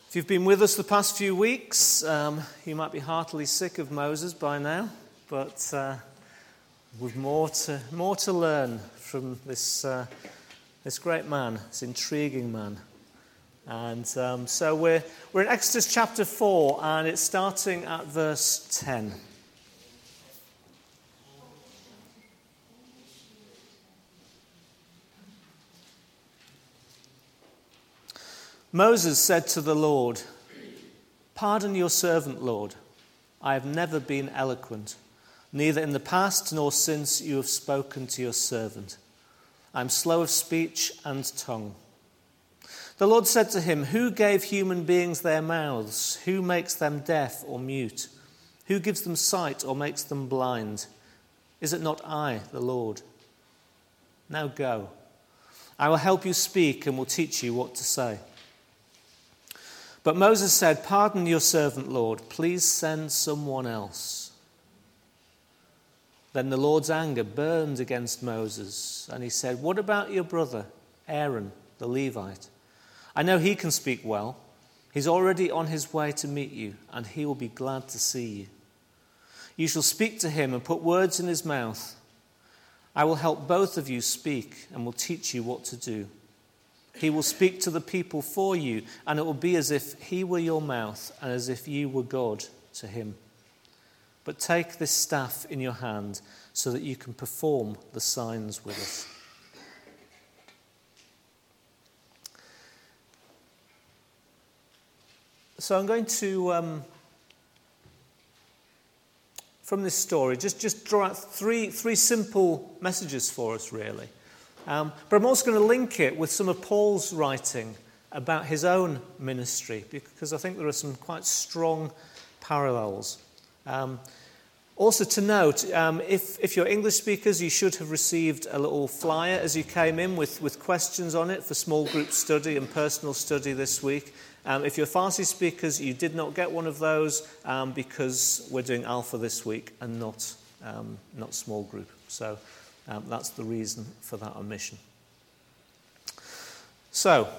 If you've been with us the past few weeks, you might be heartily sick of Moses by now, but we've more to learn from this great man, this intriguing man. And so we're in Exodus chapter 4, and it's starting at verse 10. Moses said to the Lord, "Pardon your servant, Lord. I have never been eloquent, neither in the past nor since you have spoken to your servant. I am slow of speech and tongue." The Lord said to him, "Who gave human beings their mouths? Who makes them deaf or mute? Who gives them sight or makes them blind? Is it not I, the Lord? Now go. I will help you speak and will teach you what to say." But Moses said, "Pardon your servant, Lord. Please send someone else." Then the Lord's anger burned against Moses, and he said, "What about your brother, Aaron, the Levite? I know he can speak well. He's already on his way to meet you, and he will be glad to see you. You shall speak to him and put words in his mouth. I will help both of you speak and will teach you what to do. He will speak to the people for you, and it will be as if he were your mouth and as if you were God to him. But take this staff in your hand so that you can perform the signs with it." So I'm going to, from this story, just draw out three simple messages for us, really. But I'm also going to link it with some of Paul's writing about his own ministry, because I think there are some quite strong parallels. Also to note, if you're English speakers, you should have received a little flyer as you came in with questions on it for small group study and personal study this week. If you're Farsi speakers, you did not get one of those because we're doing Alpha this week and not small group. So that's the reason for that omission. So,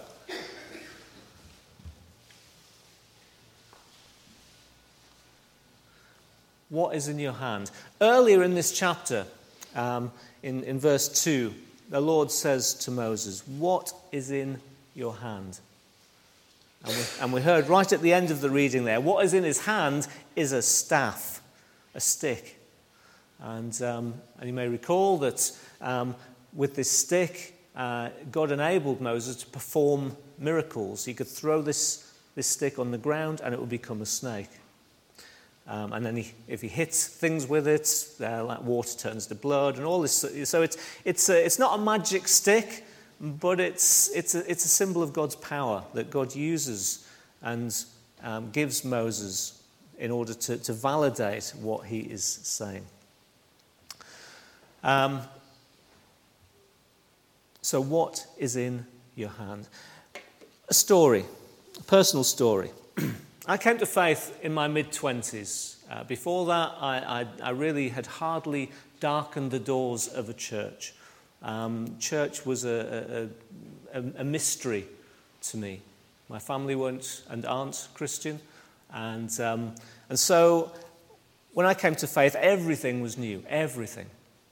what is in your hand? Earlier in this chapter, in verse 2, the Lord says to Moses, "What is in your hand?" And we heard right at the end of the reading there, what is in his hand is a staff, a stick. And you may recall that with this stick, God enabled Moses to perform miracles. He could throw this stick on the ground and it would become a snake. And then if he hits things with it, like water turns to blood and all this. So it's not a magic stick, but it's a symbol of God's power that God uses and gives Moses in order to validate what he is saying. So what is in your hand? A story, a personal story. I came to faith in my mid-20s. Before that, I really had hardly darkened the doors of a church. Church was a mystery to me. My family weren't and aren't Christian, and so when I came to faith, everything was new, everything.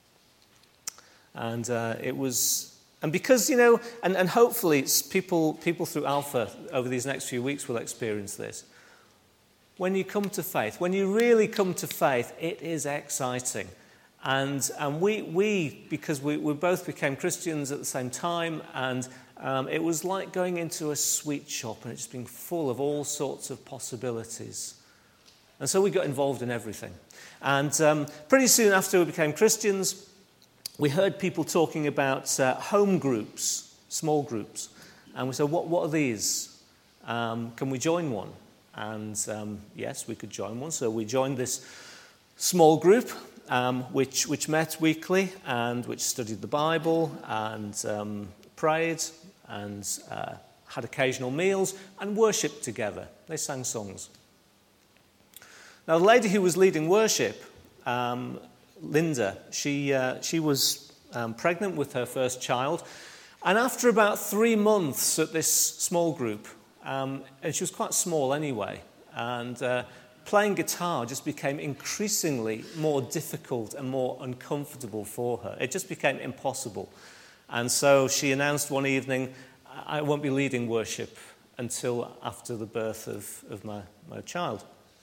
And it was, and because, and hopefully people through Alpha over these next few weeks will experience this. When you come to faith, when you really come to faith, it is exciting. And we because we both became Christians at the same time, and it was like going into a sweet shop and it's been full of all sorts of possibilities. And so we got involved in everything. And pretty soon after we became Christians, we heard people talking about home groups, small groups. And we said, what are these? Can we join one? And yes, we could join one. So we joined this small group, which met weekly and which studied the Bible and prayed and had occasional meals and worshipped together. They sang songs. Now, the lady who was leading worship, Linda, she was pregnant with her first child, and after about 3 months at this small group, and she was quite small anyway, and playing guitar just became increasingly more difficult and more uncomfortable for her. It just became impossible. And so she announced one evening, I won't be leading worship until after the birth of my child.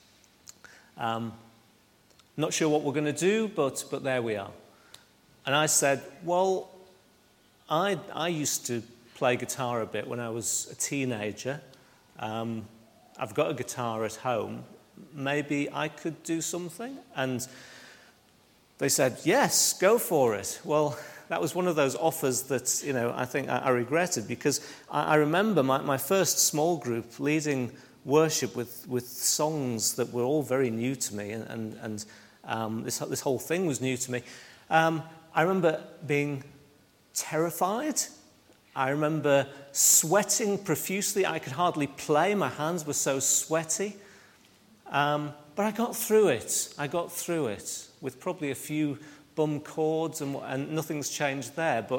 Not sure what we're going to do, but there we are. And I said, well, I used to play guitar a bit when I was a teenager. I've got a guitar at home. Maybe I could do something? And they said, yes, go for it. Well, that was one of those offers that, I think I regretted, because I remember my first small group leading worship with songs that were all very new to me, and this whole thing was new to me. I remember being terrified. I remember sweating profusely. I could hardly play. My hands were so sweaty. But I got through it. I got through it with probably a few bum chords, and nothing's changed there. But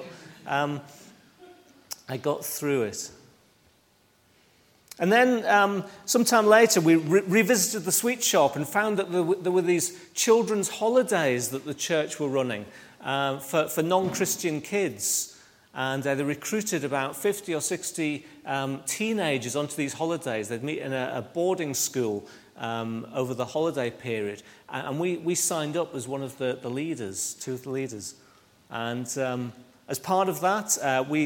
I got through it. And then sometime later, we revisited the sweet shop and found that there were these children's holidays that the church were running for non-Christian kids. And they recruited about 50 or 60 teenagers onto these holidays. They'd meet in a boarding school over the holiday period. And we signed up as one of the leaders, two of the leaders. And as part of that,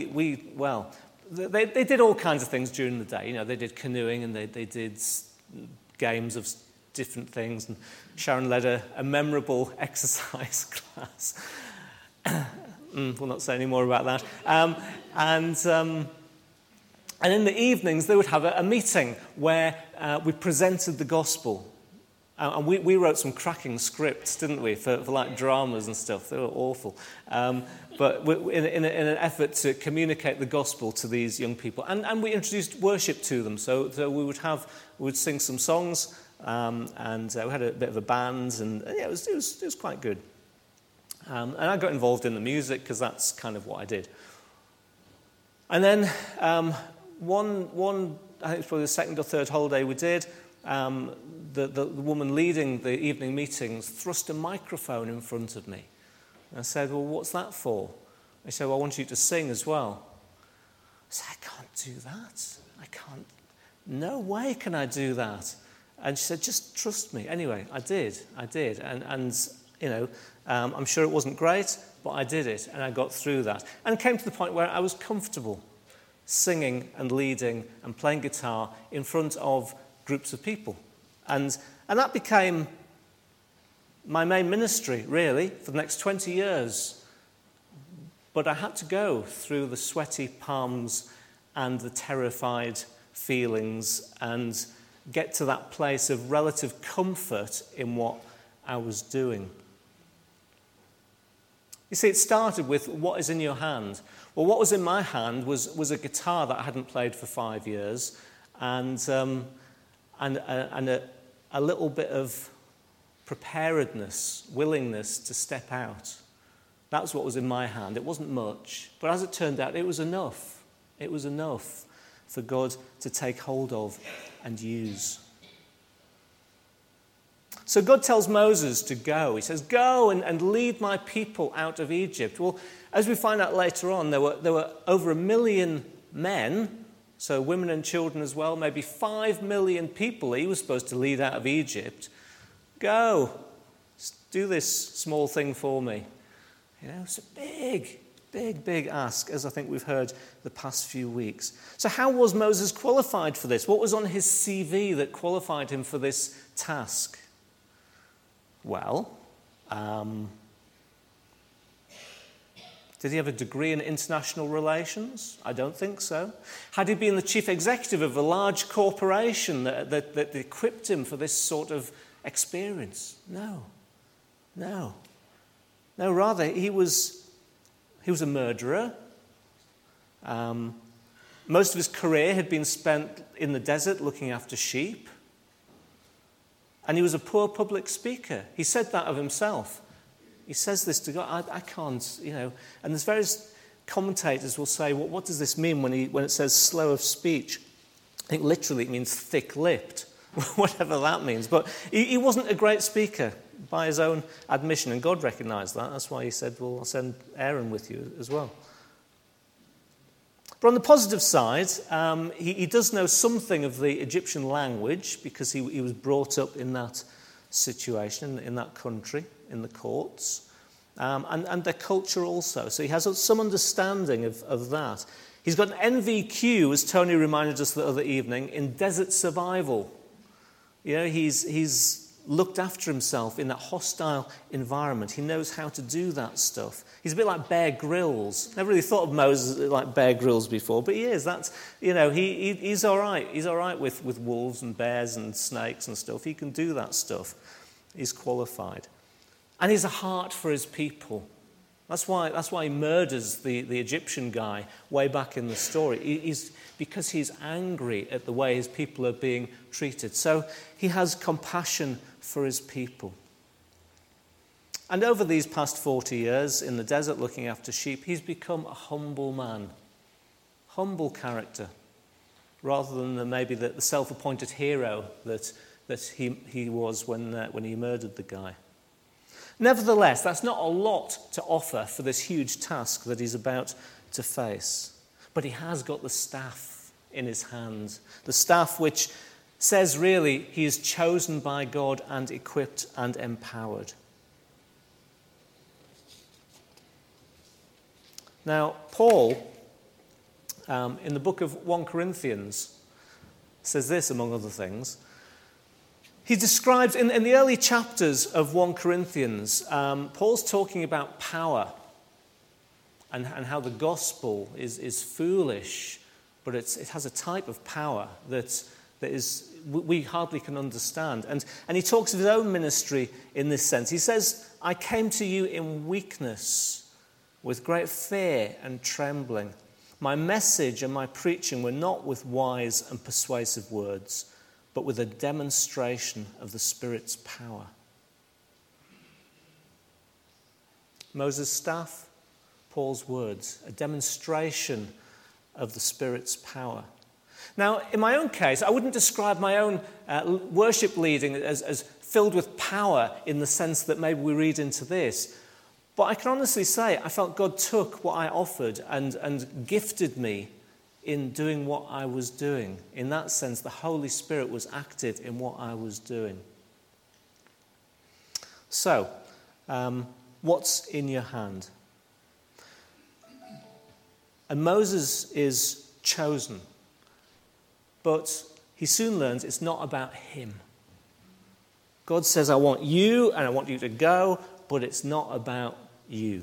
they did all kinds of things during the day. They did canoeing, and they did games of different things. And Sharon led a memorable exercise class. We'll not say any more about that. And in the evenings, they would have a meeting where we presented the gospel. And we wrote some cracking scripts, didn't we, for like dramas and stuff. They were awful. But in an effort to communicate the gospel to these young people. And we introduced worship to them. So we would sing some songs, and we had a bit of a band, and yeah, it was quite good. And I got involved in the music because that's kind of what I did. And then one I think it was probably the second or third holiday we did, the woman leading the evening meetings thrust a microphone in front of me. And I said, well, what's that for? They said, well, I want you to sing as well. I said, I can't do that. I can't. No way can I do that. And she said, just trust me. Anyway, I did. And I'm sure it wasn't great, but I did it, and I got through that. And came to the point where I was comfortable singing and leading and playing guitar in front of groups of people. And that became my main ministry, really, for the next 20 years. But I had to go through the sweaty palms and the terrified feelings and get to that place of relative comfort in what I was doing. You see, it started with what is in your hand. Well, what was in my hand was a guitar that I hadn't played for 5 years, and a little bit of preparedness, willingness to step out. That was what was in my hand. It wasn't much, but as it turned out, it was enough. It was enough for God to take hold of and use. So God tells Moses to go. He says, go and lead my people out of Egypt. Well, as we find out later on, there were over 1 million men, so women and children as well, maybe 5 million people he was supposed to lead out of Egypt. Go, do this small thing for me. It's a big ask, as I think we've heard the past few weeks. So how was Moses qualified for this? What was on his CV that qualified him for this task? Well, did he have a degree in international relations? I don't think so. Had he been the chief executive of a large corporation that equipped him for this sort of experience? No. Rather, he was a murderer. Most of his career had been spent in the desert looking after sheep. And he was a poor public speaker. He said that of himself. He says this to God, I can't, And there's various commentators will say, well, what does this mean when it says slow of speech? I think literally it means thick-lipped, whatever that means. But he wasn't a great speaker by his own admission, and God recognized that. That's why he said, well, I'll send Aaron with you as well. But on the positive side, he does know something of the Egyptian language because he was brought up in that situation, in that country, in the courts, and their culture also. So he has some understanding of that. He's got an NVQ, as Tony reminded us the other evening, in desert survival. You know, he's looked after himself in that hostile environment. He knows how to do that stuff. He's a bit like Bear Grylls. Never really thought of Moses like Bear Grylls before, but he is. That's, you know, he's all right. He's all right with wolves and bears and snakes and stuff. He can do that stuff. He's qualified. And he's a heart for his people. That's why he murders the Egyptian guy way back in the story. Because he's angry at the way his people are being treated. So he has compassion for his people. And over these past 40 years in the desert looking after sheep, he's become a humble man. Humble character. Rather than maybe the self-appointed hero that he was when he murdered the guy. Nevertheless, that's not a lot to offer for this huge task that he's about to face. But he has got the staff in his hand. The staff which says really he is chosen by God and equipped and empowered. Now, Paul, in the book of 1 Corinthians, says this, among other things. He describes, in the early chapters of 1 Corinthians, Paul's talking about power and how the gospel is foolish, but it has a type of power that is we hardly can understand. And he talks of his own ministry in this sense. He says, I came to you in weakness, with great fear and trembling. My message and my preaching were not with wise and persuasive words, but with a demonstration of the Spirit's power. Moses' staff, Paul's words, a demonstration of the Spirit's power. Now, in my own case, I wouldn't describe my own worship leading as filled with power in the sense that maybe we read into this. But I can honestly say I felt God took what I offered and gifted me in doing what I was doing. In that sense, the Holy Spirit was active in what I was doing. So, what's in your hand? And Moses is chosen, but he soon learns it's not about him. God says, I want you and I want you to go, but it's not about you.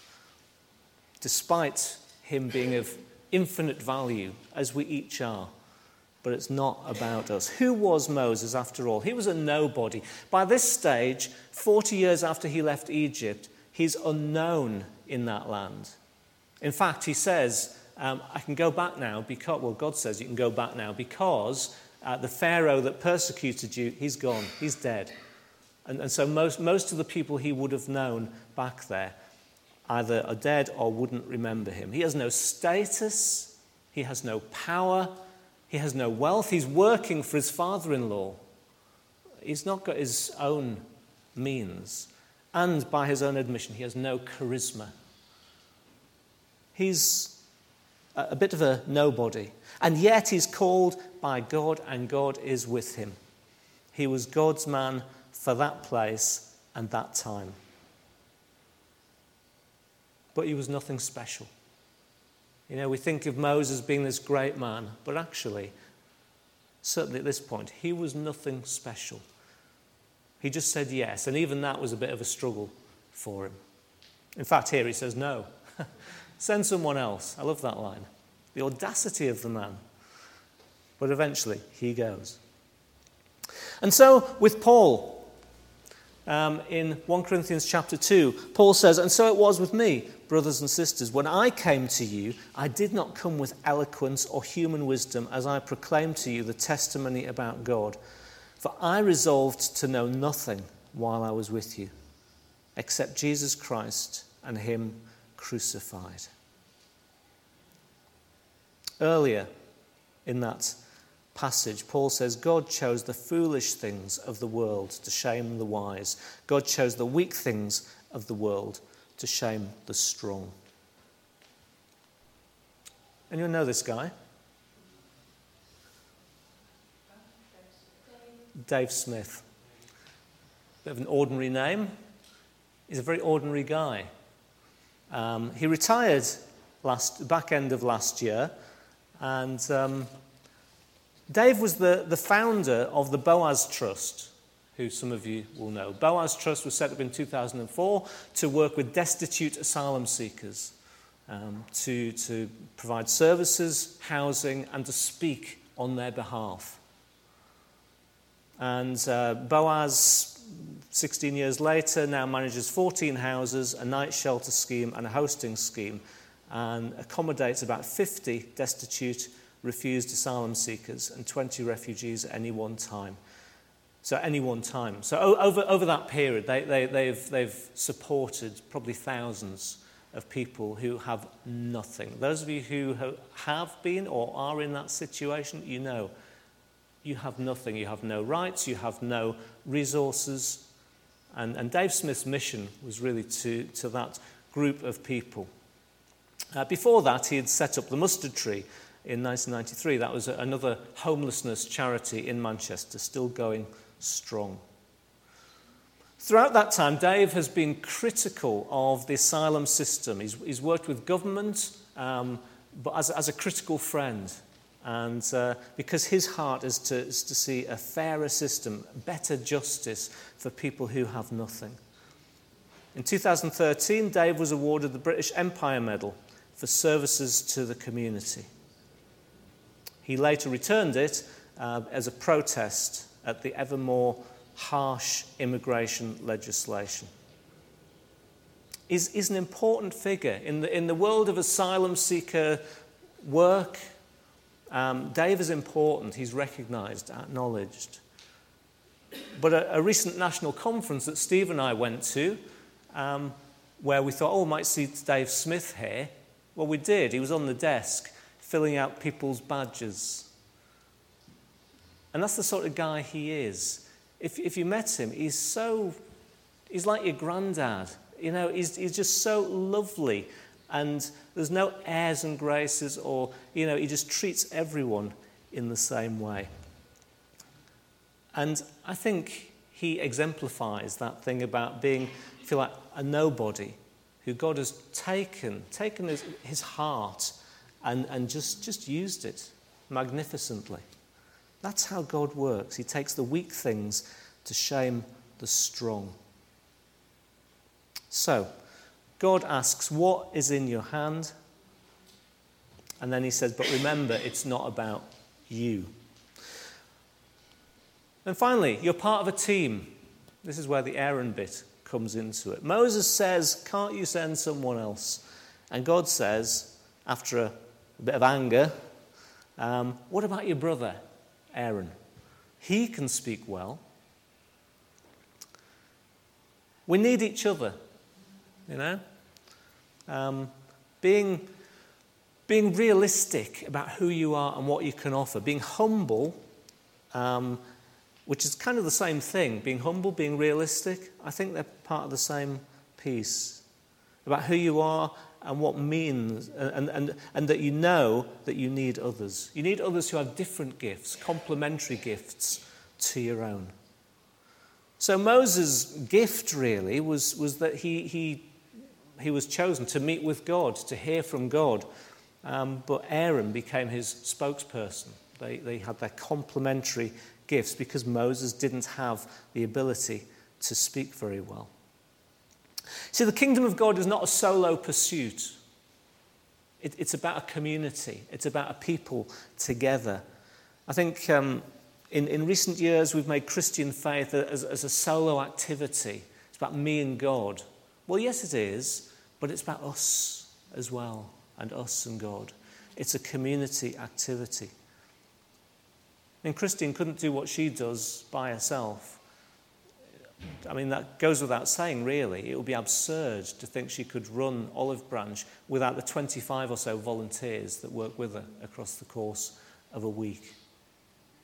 Despite him being of infinite value, as we each are, but it's not about us. Who was Moses after all? He was a nobody. By this stage, 40 years after he left Egypt, he's unknown in that land. In fact, he says, I can go back now because, well, God says you can go back now because the Pharaoh that persecuted you, he's gone, he's dead. And so most of the people he would have known back there either are dead or wouldn't remember him. He has no status, he has no power, he has no wealth. He's working for his father-in-law. He's not got his own means. And by his own admission, he has no charisma. He's a bit of a nobody. And yet he's called by God and God is with him. He was God's man for that place and that time. But he was nothing special. You know, we think of Moses being this great man, but actually, certainly at this point, he was nothing special. He just said yes, and even that was a bit of a struggle for him. In fact, here he says no. Send someone else. I love that line. The audacity of the man. But eventually, he goes. And so, with Paul, in 1 Corinthians chapter 2, Paul says, and so it was with me, brothers and sisters. When I came to you, I did not come with eloquence or human wisdom as I proclaimed to you the testimony about God. For I resolved to know nothing while I was with you, except Jesus Christ and him crucified. Earlier in that passage, Paul says, God chose the foolish things of the world to shame the wise. God chose the weak things of the world to shame the strong. And you'll know this guy. Dave Smith. Bit of an ordinary name. He's a very ordinary guy. He retired back end of last year, and Dave was the founder of the Boaz Trust, who some of you will know. Boaz Trust was set up in 2004 to work with destitute asylum seekers, to provide services, housing, and to speak on their behalf. And Boaz, 16 years later, now manages 14 houses, a night shelter scheme, and a hosting scheme, and accommodates about 50 destitute, refused asylum seekers and 20 refugees at any one time. So over that period, they've supported probably thousands of people who have nothing. Those of you who have been or are in that situation, you know, you have nothing. You have no rights. You have no resources. And Dave Smith's mission was really to that group of people. Before that, he had set up the Mustard Tree in 1993. That was another homelessness charity in Manchester, still going strong. Throughout that time, Dave has been critical of the asylum system. He's worked with government, but as a critical friend. And because his heart is to see a fairer system, better justice for people who have nothing. In 2013, Dave was awarded the British Empire Medal for services to the community. He later returned it as a protest at the ever more harsh immigration legislation. He's an important figure in the world of asylum seeker work. Dave is important. He's recognised, acknowledged. But a recent national conference that Steve and I went to, where we thought, we might see Dave Smith here. Well, we did. He was on the desk filling out people's badges. And that's the sort of guy he is. If you met him, he's like your granddad. You know, he's just so lovely. And there's no airs and graces or, he just treats everyone in the same way. And I think he exemplifies that thing about feel like a nobody who God has taken his heart and just used it magnificently. That's how God works. He takes the weak things to shame the strong. So, God asks, what is in your hand? And then he says, but remember, it's not about you. And finally, you're part of a team. This is where the Aaron bit comes into it. Moses says, can't you send someone else? And God says, after a bit of anger, what about your brother, Aaron? He can speak well. We need each other, being realistic about who you are and what you can offer. Being humble, which is kind of the same thing. Being humble, being realistic, I think they're part of the same piece. About who you are and what means, and that you know that you need others. You need others who have different gifts, complementary gifts to your own. So Moses' gift really was that he was chosen to meet with God, to hear from God. But Aaron became his spokesperson. They had their complementary gifts because Moses didn't have the ability to speak very well. See, the kingdom of God is not a solo pursuit. It's about a community. It's about a people together. I think in recent years we've made Christian faith as a solo activity. It's about me and God. Well, yes, it is, but it's about us as well, and us and God. It's a community activity. And Christine couldn't do what she does by herself. I mean, that goes without saying, really. It would be absurd to think she could run Olive Branch without the 25 or so volunteers that work with her across the course of a week.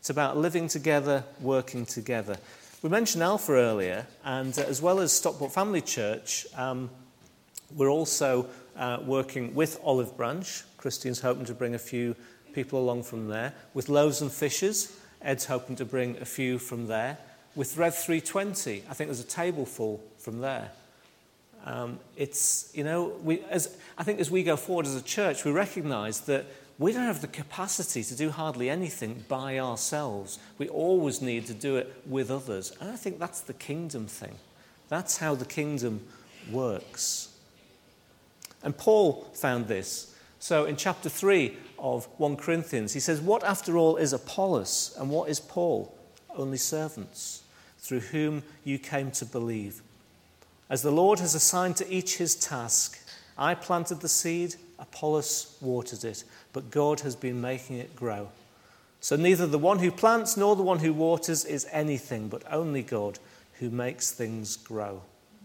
It's about living together, working together. We mentioned Alpha earlier, and as well as Stockport Family Church, we're also working with Olive Branch. Christine's hoping to bring a few people along from there. With Loaves and Fishes, Ed's hoping to bring a few from there. With Rev 320, I think there's a table full from there. It's, you know, I think as we go forward as a church, we recognise that we don't have the capacity to do hardly anything by ourselves. We always need to do it with others. And I think that's the kingdom thing. That's how the kingdom works. And Paul found this. So in chapter 3 of 1 Corinthians, he says, "What after all is Apollos, and what is Paul? Only servants, through whom you came to believe. As the Lord has assigned to each his task, I planted the seed, Apollos watered it, but God has been making it grow. So neither the one who plants nor the one who waters is anything, but only God who makes things grow."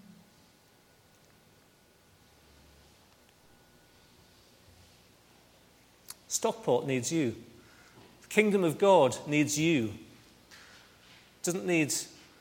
Stockport needs you. The kingdom of God needs you. It doesn't need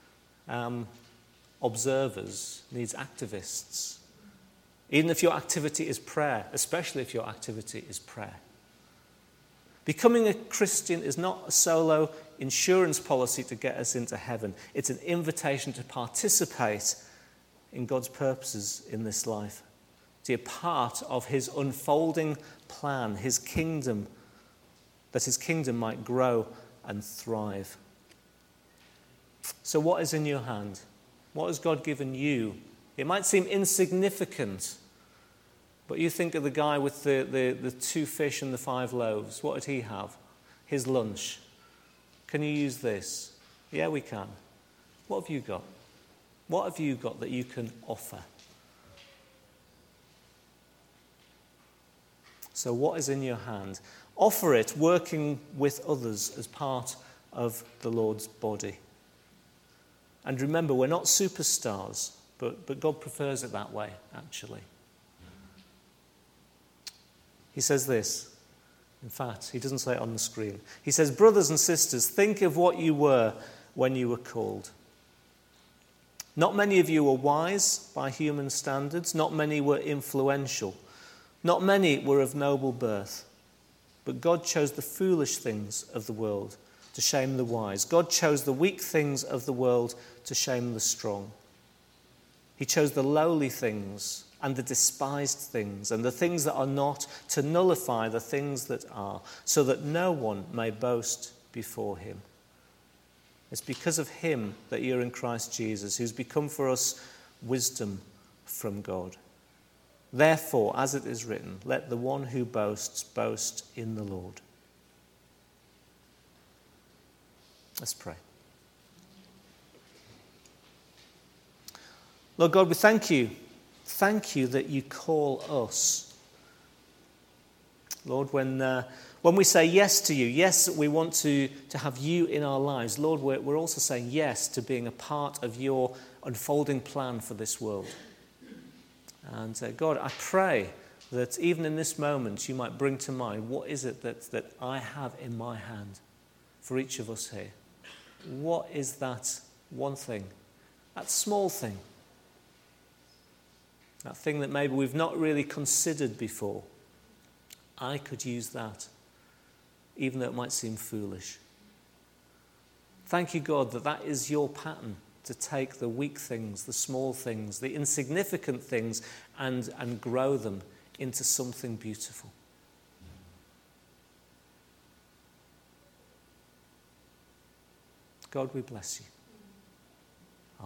observers, it needs activists. Even if your activity is prayer, especially if your activity is prayer. Becoming a Christian is not a solo insurance policy to get us into heaven. It's an invitation to participate in God's purposes in this life, to be a part of his unfolding plan, his kingdom, that his kingdom might grow and thrive. So what is in your hand? What has God given you? It might seem insignificant, but you think of the guy with the 2 fish and the 5 loaves. What did he have? His lunch. Can you use this? Yeah, we can. What have you got? What have you got that you can offer? So what is in your hand? Offer it working with others as part of the Lord's body. And remember, we're not superstars, but God prefers it that way, actually. He says this. In fact, he doesn't say it on the screen. He says, "Brothers and sisters, think of what you were when you were called. Not many of you were wise by human standards. Not many were influential. Not many were of noble birth. But God chose the foolish things of the world to shame the wise. God chose the weak things of the world to shame the strong. He chose the lowly things and the despised things and the things that are not to nullify the things that are, so that no one may boast before him. It's because of him that you're in Christ Jesus, who's become for us wisdom from God. Therefore, as it is written, let the one who boasts boast in the Lord." Let's pray. Lord God, we thank you. Thank you that you call us. Lord, when we say yes to you, yes, we want to have you in our lives, Lord, we're also saying yes to being a part of your unfolding plan for this world. And God, I pray that even in this moment you might bring to mind, what is it that I have in my hand for each of us here? What is that one thing, that small thing, that thing that maybe we've not really considered before? I could use that, even though it might seem foolish. Thank you, God, that is your pattern, to take the weak things, the small things, the insignificant things, and grow them into something beautiful. God, we bless you.